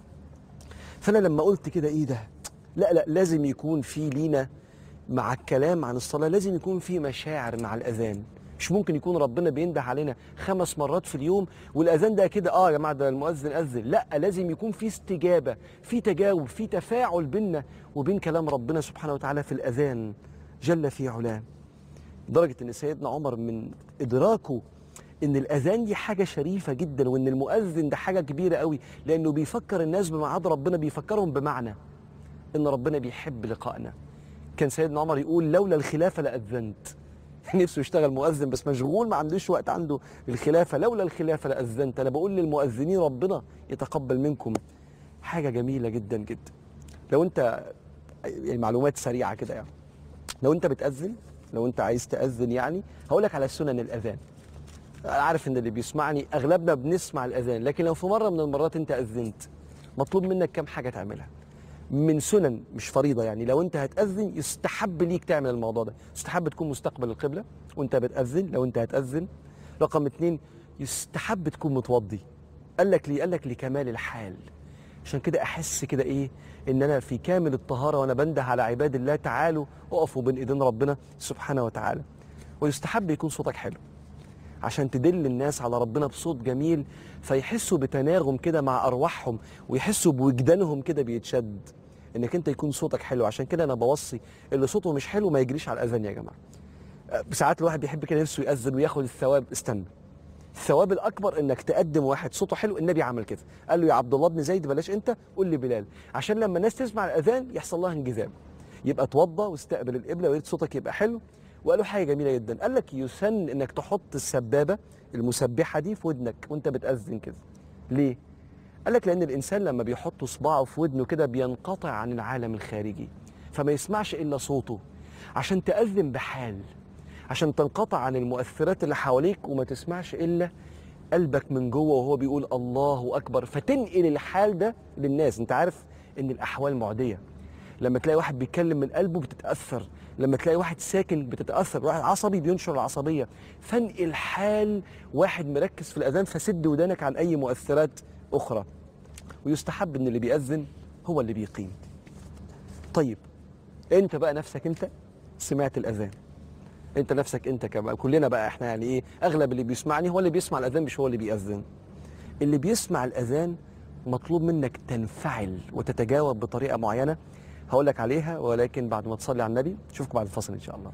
فانا لما قلت كده ايه ده، لا لازم يكون في لينا مع الكلام عن الصلاة، لازم يكون في مشاعر مع الأذان. مش ممكن يكون ربنا بينده علينا 5 مرات في اليوم والأذان ده كده يا جماعة ده المؤذن أذن، لا لازم يكون في استجابة، في تجاوب، في تفاعل بيننا وبين كلام ربنا سبحانه وتعالى في الأذان جل في علاه. لدرجة إن سيدنا عمر من إدراكه إن الأذان دي حاجة شريفة جدا وإن المؤذن ده حاجة كبيرة قوي، لأنه بيفكر الناس بميعاد ربنا، بيفكرهم بمعنى إن ربنا بيحب لقائنا. كان سيدنا عمر يقول لولا الخلافة لأذنت. نفسه يشتغل مؤذن بس مشغول، ما عندوش وقت عنده الخلافة. لولا الخلافة لأذنت. أنا بقول للمؤذنين ربنا يتقبل منكم. حاجة جميلة جدا جدا. لو أنت يعني معلومات سريعة كده يعني، لو أنت بتأذن، لو أنت عايز تأذن يعني، هقول لك على سنن الأذان. أنا عارف إن اللي بيسمعني أغلبنا بنسمع الأذان، لكن لو في مرة من المرات أنت أذنت مطلوب منك كام حاجة تعملها من سنن، مش فريضه يعني. لو انت هتأذن يستحب ليك تعمل الموضوع ده، يستحب تكون مستقبل القبله وانت بتأذن لو انت هتأذن. رقم 2 يستحب تكون متوضي. قال لك ليه؟ قال لك لكمال الحال، عشان كده احس كده ايه ان انا في كامل الطهاره وانا بنده على عباد الله تعالوا اقفوا بين ايدين ربنا سبحانه وتعالى. ويستحب يكون صوتك حلو عشان تدل الناس على ربنا بصوت جميل، فيحسوا بتناغم كده مع ارواحهم ويحسوا بوجدانهم كده بيتشد انك انت يكون صوتك حلو. عشان كده انا بوصي اللي صوته مش حلو ما يجريش على الاذان يا جماعه. ساعات الواحد بيحب كده نفسه يأذن وياخد الثواب. استنى، الثواب الاكبر انك تقدم واحد صوته حلو. النبي عمل كده، قال له يا عبد الله بن زيد بلاش انت، قول لي بلال، عشان لما الناس تسمع الاذان يحصل لها انجذاب، يبقى اتوضى واستقبل القبله ويريد صوتك يبقى حلو. وقالوا حاجه جميله جدا، قال لك يسن انك تحط السبابه المسبحه دي في ودنك وانت بتأذن كده. ليه؟ قال لك لان الانسان لما بيحط صباعه في ودنه كده بينقطع عن العالم الخارجي، فما يسمعش الا صوته. عشان تأذن بحال، عشان تنقطع عن المؤثرات اللي حواليك وما تسمعش الا قلبك من جوه وهو بيقول الله اكبر، فتنقل الحال ده للناس. انت عارف ان الاحوال معديه، لما تلاقي واحد بيتكلم من قلبه بتتاثر، لما تلاقي واحد ساكن بتتاثر، واحد عصبي بينشر العصبيه. فانقل حال واحد مركز في الاذان، فسد ودانك عن اي مؤثرات اخرى. ويستحب ان اللي بيأذن هو اللي بيقيم. طيب انت بقى نفسك انت سمعت الاذان، انت نفسك انت كمان، كلنا بقى احنا يعني ايه، اغلب اللي بيسمعني هو اللي بيسمع الاذان مش هو اللي بيأذن. اللي بيسمع الاذان مطلوب منك تنفعل وتتجاوب بطريقه معينه هقول لك عليها، ولكن بعد ما تصلي على النبي. اشوفكم بعد الفصل ان شاء الله.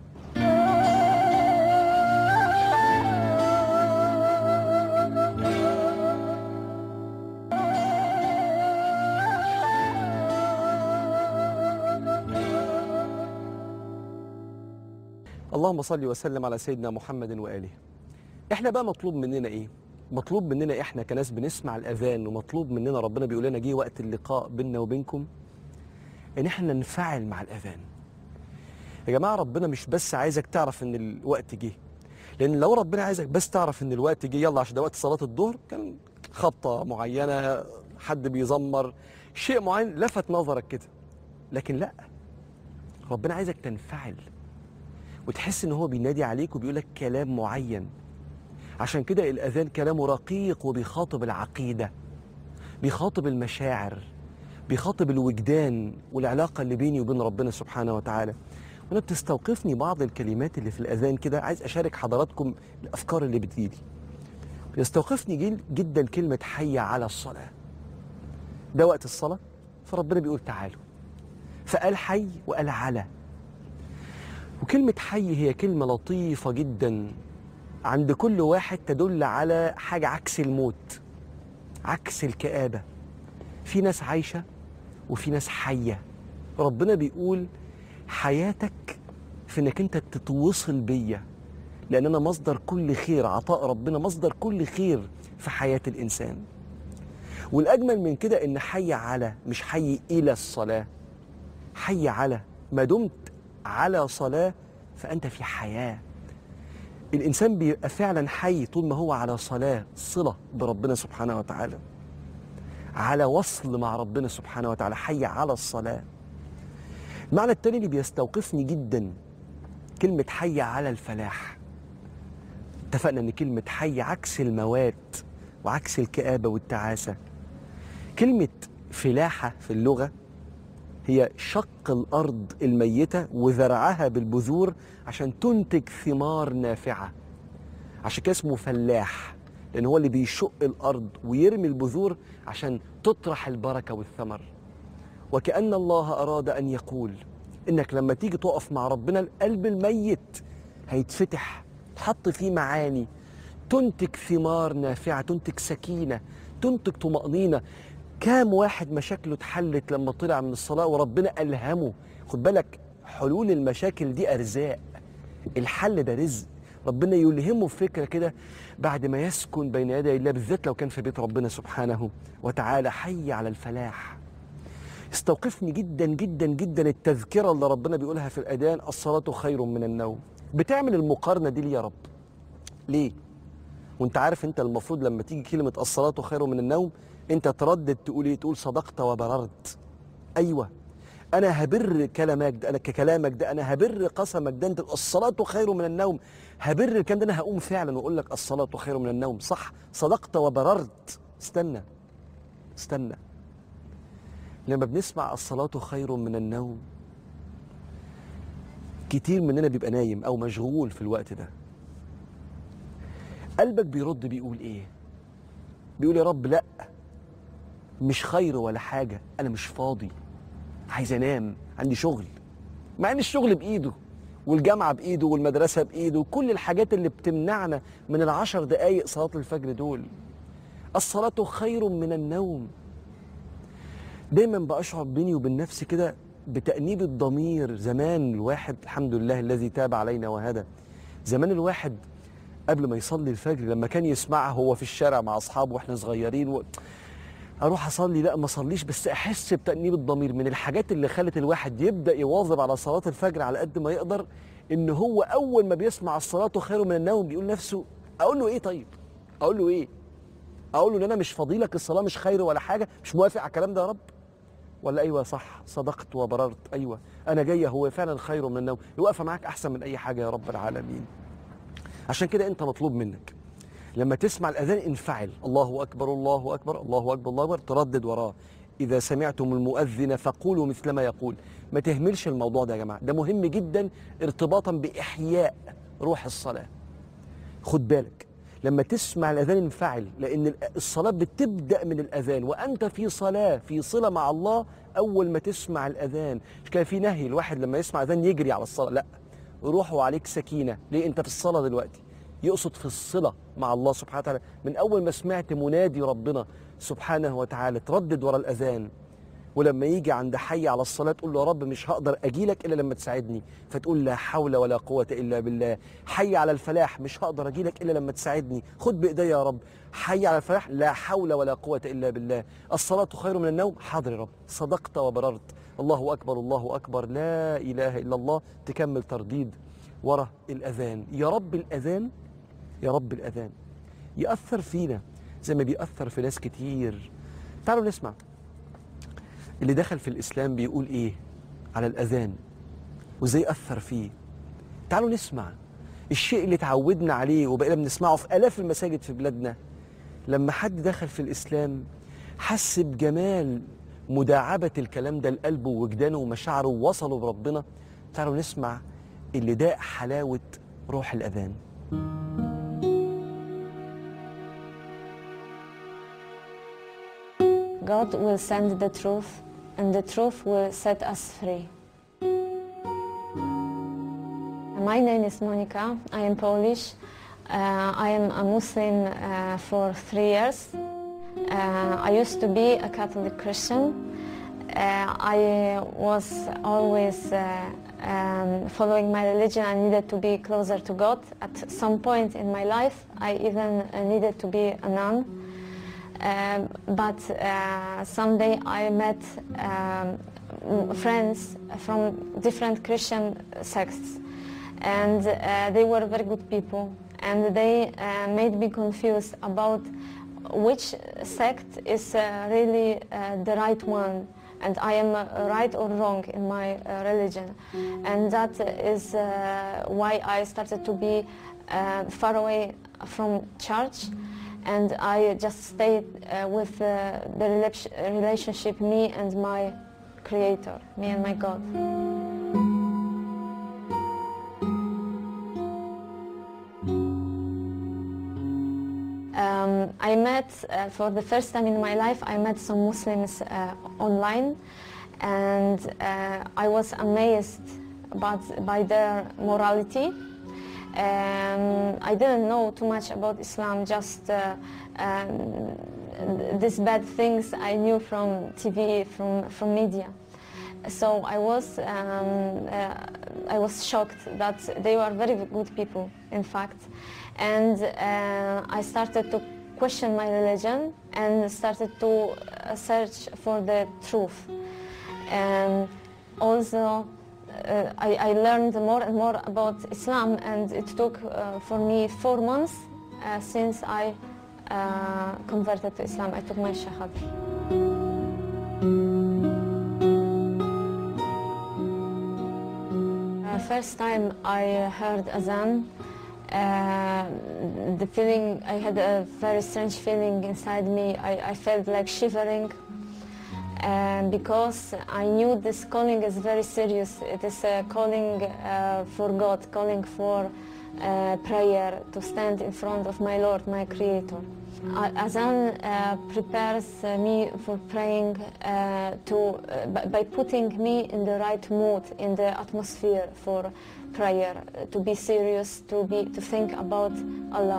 اللهم صل وسلم على سيدنا محمد وآله. احنا بقى مطلوب مننا ايه؟ مطلوب مننا احنا كناس بنسمع الاذان، ومطلوب مننا ربنا بيقول لنا جه وقت اللقاء بيننا وبينكم ان احنا ننفعل مع الاذان. يا جماعه ربنا مش بس عايزك تعرف ان الوقت جه، لان لو ربنا عايزك بس تعرف ان الوقت جه يلا عشان ده وقت صلاه الظهر، كان خبطه معينه، حد بيزمر، شيء معين لفت نظرك كده. لكن لا، ربنا عايزك تنفعل وتحس ان هو بينادي عليك وبيقول لك كلام معين. عشان كده الاذان كلامه رقيق وبيخاطب العقيده، بيخاطب المشاعر، بيخاطب الوجدان والعلاقه اللي بيني وبين ربنا سبحانه وتعالى. وانا بتستوقفني بعض الكلمات اللي في الاذان كده، عايز اشارك حضراتكم الافكار اللي بتجيلي. بيستوقفني جدا كلمه حي على الصلاه. ده وقت الصلاه، فربنا بيقول تعالوا، فقال حي وقال على. وكلمة حي هي كلمة لطيفة جدا عند كل واحد، تدل على حاجة عكس الموت، عكس الكآبة. في ناس عايشة وفي ناس حية. ربنا بيقول حياتك في انك انت تتوصل بيا، لان انا مصدر كل خير، عطاء ربنا مصدر كل خير في حياة الانسان. والاجمل من كده ان حي على، مش حي الى الصلاة، حي على. ما دمت على صلاة فأنت في حياة. الإنسان بيبقى فعلا حي طول ما هو على صلاة، صلة بربنا سبحانه وتعالى، على وصل مع ربنا سبحانه وتعالى، حي على الصلاة. المعنى التاني اللي بيستوقفني جدا كلمة حي على الفلاح. اتفقنا ان كلمة حي عكس الموات وعكس الكآبة والتعاسة. كلمة فلاحة في اللغة هي شق الأرض الميتة وزرعها بالبذور عشان تنتج ثمار نافعة. عشان كده اسمه فلاح، لأن هو اللي بيشق الأرض ويرمي البذور عشان تطرح البركة والثمر. وكأن الله أراد أن يقول إنك لما تيجي تقف مع ربنا القلب الميت هيتفتح، تحط فيه معاني تنتج ثمار نافعة، تنتج سكينة، تنتج طمأنينة. كام واحد مشاكله اتحلت لما طلع من الصلاة وربنا ألهمه. خد بالك حلول المشاكل دي أرزاق، الحل ده رزق. ربنا يلهمه فكرة كده بعد ما يسكن بين يدي الله، بالذات لو كان في بيت ربنا سبحانه وتعالى. حي على الفلاح. استوقفني جدا جدا جدا التذكرة اللي ربنا بيقولها في الأذان: الصلاة خير من النوم. بتعمل المقارنة دي ليه يا رب؟ ليه؟ وانت عارف انت المفروض لما تيجي كلمة الصلاة خير من النوم انت تردد تقول ايه؟ تقول صدقت وبررت. ايوه انا هبر كلامك ده، انا ككلامك ده، انا هبر قسمك ده. انت الصلاة خير من النوم، هبر الكلام ده، انا هقوم فعلا واقول لك الصلاة خير من النوم. صح، صدقت وبررت. استنى استنى، لما بنسمع الصلاة خير من النوم كتير مننا بيبقى نايم او مشغول في الوقت ده. قلبك بيرد بيقول ايه؟ بيقول يا رب لا، مش خير ولا حاجة، انا مش فاضي، عايز انام، عندي شغل. مع ان الشغل بايده والجامعة بايده والمدرسة بايده وكل الحاجات اللي بتمنعنا من ال10 دقايق صلاة الفجر دول. الصلاة خير من النوم. دايما بأشعر بيني وبين نفسي كده بتأنيب الضمير. زمان الواحد، الحمد لله الذي تاب علينا وهدى، زمان الواحد قبل ما يصلي الفجر لما كان يسمعها هو في الشارع مع أصحابه وإحنا صغيرين أروح أصلي، لا ما أصليش، بس أحس بتأنيب الضمير. من الحاجات اللي خلت الواحد يبدأ يواظب على صلاة الفجر على قد ما يقدر إن هو أول ما بيسمع الصلاة خير من النوم بيقول نفسه أقول له إيه؟ طيب أقول له إيه؟ أقول له إن أنا مش فضيلك، الصلاة مش خير ولا حاجة، مش موافق على الكلام ده يا رب؟ ولا ايوه صح صدقت وبررت، ايوه انا جايه، هو فعلا خير من النوم، واقفه معاك احسن من اي حاجه يا رب العالمين. عشان كده انت مطلوب منك لما تسمع الاذان انفعل، الله اكبر الله اكبر الله اكبر الله اكبر، تردد وراه. اذا سمعتم المؤذن فقولوا مثل ما يقول. ما تهملش الموضوع ده يا جماعه، ده مهم جدا ارتباطا باحياء روح الصلاه. خد بالك لما تسمع الأذان انفعل، لأن الصلاة بتبدأ من الأذان وأنت في صلاة، في صلة مع الله. أول ما تسمع الأذان مش كان في نهي الواحد لما يسمع أذان يجري على الصلاة، لا، روح وعليك سكينة. ليه؟ أنت في الصلاة دلوقتي. يقصد في الصلة مع الله سبحانه وتعالى. من أول ما سمعت منادي ربنا سبحانه وتعالى تردد ورا الأذان، ولما يجي عند حي على الصلاة تقول له يا رب مش هقدر أجيلك إلا لما تساعدني، فتقول لا حول ولا قوة إلا بالله. حي على الفلاح، مش هقدر أجيلك إلا لما تساعدني، خد بإيدي يا رب. حي على الفلاح، لا حول ولا قوة إلا بالله. الصلاة خير من النوم، حاضر يا رب، صدقت وبررت، الله أكبر الله أكبر، لا إله إلا الله. تكمل ترديد ورا الأذان. يا رب الأذان، يا رب الأذان يأثر فينا زي ما بيأثر في ناس كتير. تعالوا نسمع اللي دخل في الإسلام بيقول إيه على الأذان وإزاي أثر فيه. تعالوا نسمع الشيء اللي تعودنا عليه وبقينا بنسمعه في آلاف المساجد في بلادنا. لما حد دخل في الإسلام حس بجمال مداعبة الكلام ده لقلبه ووجدانه ومشاعره ووصلوا بربنا. تعالوا نسمع اللي داق حلاوة روح الأذان. God will send the truth, and the truth will set us free. My name is Monika. I am Polish. I am a Muslim for 3 years. I used to be a Catholic Christian. I was always following my religion. I needed to be closer to God. At some point in my life, I even needed to be a nun. But someday I met friends from different Christian sects, and they were very good people, and they made me confused about which sect is really the right one and I am right or wrong in my religion. And that is why I started to be far away from church, and I just stayed with the relationship, me and my Creator, me and my God. I met, for the first time in my life, I met some Muslims online, and I was amazed by their morality. I didn't know too much about Islam, just these bad things I knew from TV, from media. So I was shocked that they were very good people, in fact. And I started to question my religion and started to search for the truth. Also, I learned more and more about Islam, and it took for me 4 months since I converted to Islam. I took my shahada. First time I heard azan, the feeling, I had a very strange feeling inside me. I felt like shivering, because I knew this calling is very serious. It is a calling for God, calling for prayer, to stand in front of my Lord, my Creator. Azan prepares me for praying by putting me in the right mood, in the atmosphere for prayer, to be serious, to think about Allah.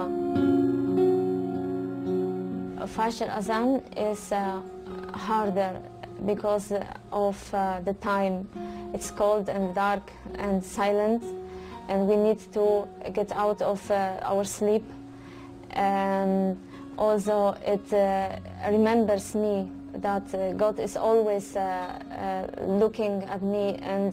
Fajr Azan is harder because of the time. It's cold and dark and silent, and we need to get out of our sleep. Also, it remembers me that God is always looking at me, and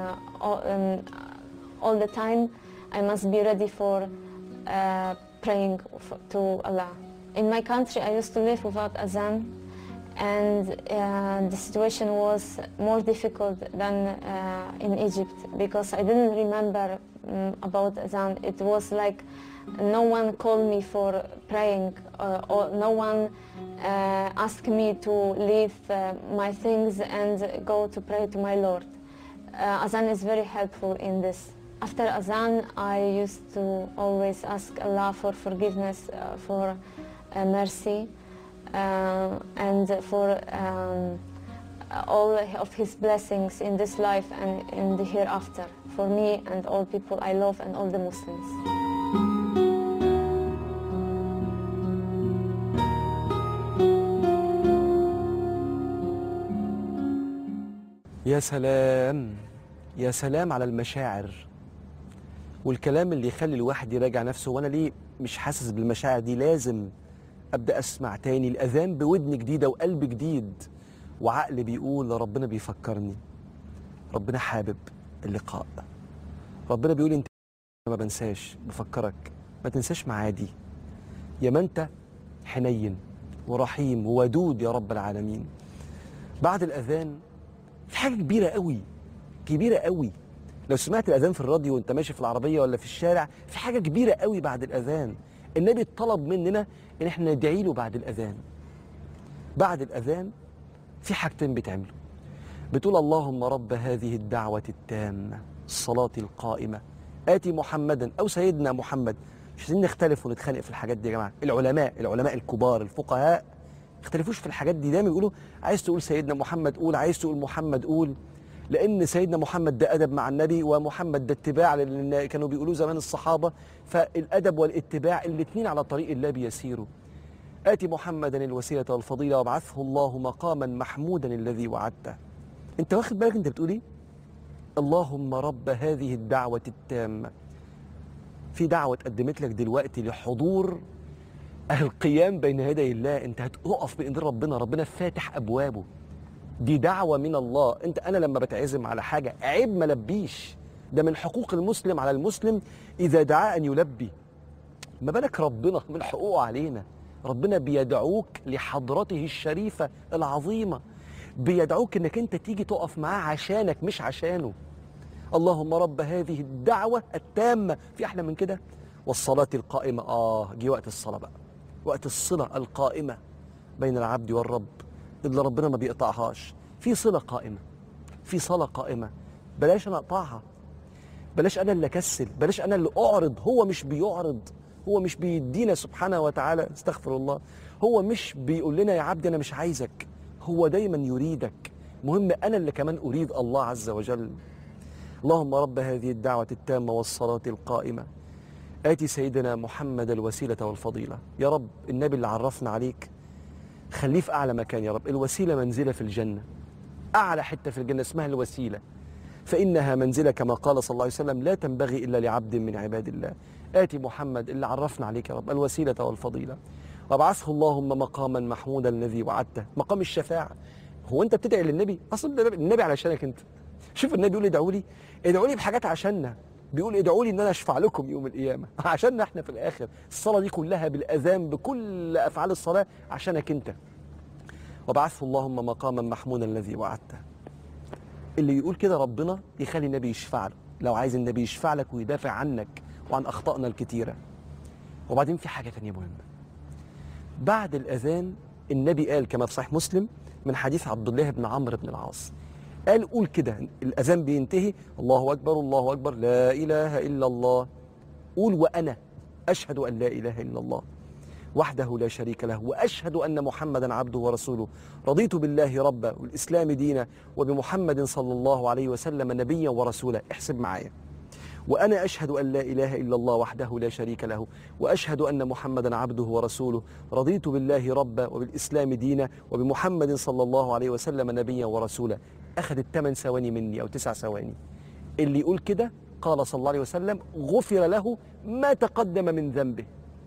all the time I must be ready for praying to Allah. In my country, I used to live without azan, and the situation was more difficult than in Egypt, because I didn't remember about azan. It was like no one called me for praying, or no one asked me to leave my things and go to pray to my Lord. Azan is very helpful in this. After azan, I used to always ask Allah for forgiveness, for mercy, and for all of His blessings in this life and in the hereafter, for me and all people I love and all the Muslims. يا سلام، يا سلام على المشاعر والكلام اللي يخلي الواحد يراجع نفسه. وانا ليه مش حاسس بالمشاعر دي؟ لازم ابدا اسمع تاني الاذان بودن جديده وقلب جديد وعقل بيقول ربنا بيفكرني، ربنا حابب اللقاء، ربنا بيقول انت ما بنساش، بفكرك ما تنساش معادي، يا ما انت حنين ورحيم وودود يا رب العالمين. بعد الاذان في حاجه كبيره قوي، كبيره قوي. لو سمعت الاذان في الراديو وانت ماشي في العربيه ولا في الشارع، في حاجه كبيره قوي بعد الاذان. النبي طلب مننا ان احنا ندعي له بعد الاذان. بعد الاذان في حاجتين بتعملوا، بتقول اللهم رب هذه الدعوه التامه الصلاه القائمه اتي محمدا او سيدنا محمد. مش عايزين نختلف ونتخانق في الحاجات دي يا جماعه. العلماء الكبار الفقهاء ما يختلفوش في الحاجات دي، دايما بيقولوا عايز تقول سيدنا محمد قول، عايز تقول محمد قول، لان سيدنا محمد ده ادب مع النبي، ومحمد ده اتباع اللي كانوا بيقولوه زمان الصحابه. فالادب والاتباع الاثنين على طريق الله بيسيروا. آتي محمدا الوسيله والفضيله وابعثه الله مقاما محمودا الذي وعدته. انت واخد بالك انت بتقول ايه؟ اللهم رب هذه الدعوه التامه. في دعوه اتقدمت لك دلوقتي لحضور القيام بين يدي الله. انت هتقف بين ربنا، ربنا فاتح ابوابه. دي دعوه من الله. انا لما بتعزم على حاجه عيب ما لبيش، ده من حقوق المسلم على المسلم اذا دعا ان يلبي. ما بالك ربنا من حقوقه علينا. ربنا بيدعوك لحضرته الشريفه العظيمه. بيدعوك انك انت تيجي تقف معاه عشانك مش عشانه. اللهم رب هذه الدعوة التامة، في أحلى من كده؟ والصلاة القائمة. جه وقت الصلاة بقى، وقت الصلة القائمة بين العبد والرب اللي ربنا ما بيقطعهاش. في صلة قائمة، في صلاة قائمة، بلاش أنا أقطعها، بلاش أنا اللي أكسل، بلاش أنا اللي أعرض. هو مش بيعرض، هو مش بيدينا سبحانه وتعالى، استغفر الله، هو مش بيقول لنا يا عبدي أنا مش عايزك، هو دايما يريدك. مهم أنا اللي كمان أريد الله عز وجل. اللهم رب هذه الدعوة التامة والصلاة القائمة آتي سيدنا محمد الوسيلة والفضيلة. يا رب النبي اللي عرفنا عليك خليه في أعلى مكان يا رب. الوسيلة منزلة في الجنة، أعلى حتة في الجنة اسمها الوسيلة، فإنها منزلة كما قال صلى الله عليه وسلم لا تنبغي إلا لعبد من عباد الله. آتي محمد اللي عرفنا عليك يا رب الوسيلة والفضيلة، وابعثه اللهم مقاما محمودا الذي وعدته. مقام الشفاعة. هو أنت بتدعي للنبي؟ أصلا النبي علشانك أنت. شوف النبي بيقول ادعوا لي، ادعوا لي بحاجات عشاننا. بيقول ادعوا لي ان انا اشفع لكم يوم القيامه، عشاننا احنا في الاخر. الصلاه دي كلها بالاذان بكل افعال الصلاه عشانك انت. وابعثه اللهم مقاما محمودا الذي وعدته. اللي يقول كده ربنا يخلي النبي يشفع له، لو عايز النبي يشفع لك ويدافع عنك وعن اخطائنا الكتيره. وبعدين في حاجه ثانيه مهمه. بعد الاذان النبي قال كما في صحيح مسلم من حديث عبد الله بن عمرو بن العاص، قال قول كده، الأذان بينتهي الله أكبر الله أكبر لا إله إلا الله، قول وأنا أشهد أن لا إله إلا الله وحده لا شريك له وأشهد أن محمدا عبده ورسوله رضيت بالله ربا والإسلام دينا وبمحمد صلى الله عليه وسلم نبيا ورسولا. احسب معايا، وأنا أشهد أن لا إله إلا الله وحده لا شريك له وأشهد أن محمدا عبده ورسوله رضيت بالله ربا وبالإسلام دينا وبمحمد صلى الله عليه وسلم نبيا ورسولا. أخذت 8 ثواني مني أو 9 ثواني. اللي يقول كده قال صلى الله عليه وسلم غفر له ما تقدم من ذنبه.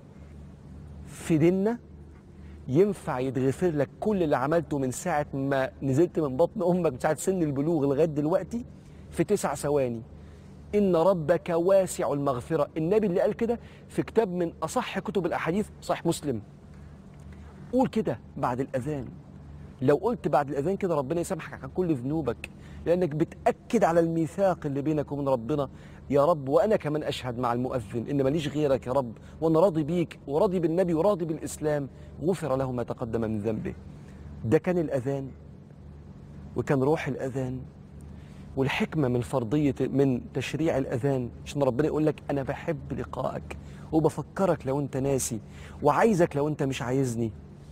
في ديننا ينفع يتغفر لك كل اللي عملته من ساعة ما نزلت من بطن أمك، من ساعة سن البلوغ لغاية دلوقتي في 9 ثواني. إن ربك واسع المغفرة. النبي اللي قال كده في كتاب من أصح كتب الأحاديث صحيح مسلم. قول كده بعد الأذان. لو قلت بعد الأذان كده ربنا يسامحك عن كل ذنوبك، لأنك بتأكد على الميثاق اللي بينك وبين ربنا. يا رب وأنا كمان أشهد مع المؤذن إن ماليش غيرك يا رب، وأنا راضي بيك وراضي بالنبي وراضي بالإسلام. غفر له ما تقدم من ذنبه. ده كان الأذان وكان روح الأذان والحكمة من فرضية من تشريع الأذان، عشان ربنا يقول لك أنا بحب لقائك وبفكرك لو أنت ناسي وعايزك لو أنت مش عايزني.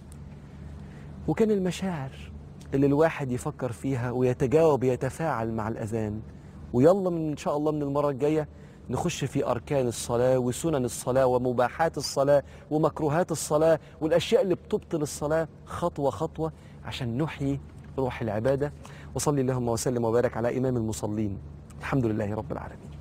وكان المشاعر اللي الواحد يفكر فيها ويتجاوب يتفاعل مع الأذان. ويلا إن شاء الله من المرة الجاية نخش في أركان الصلاة وسنن الصلاة ومباحات الصلاة ومكروهات الصلاة والأشياء اللي بتبطل الصلاة خطوة خطوة عشان نحيي روح العبادة. وصلي اللهم وسلم وبارك على إمام المصلين. الحمد لله رب العالمين.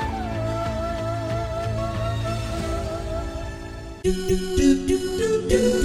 do do do do do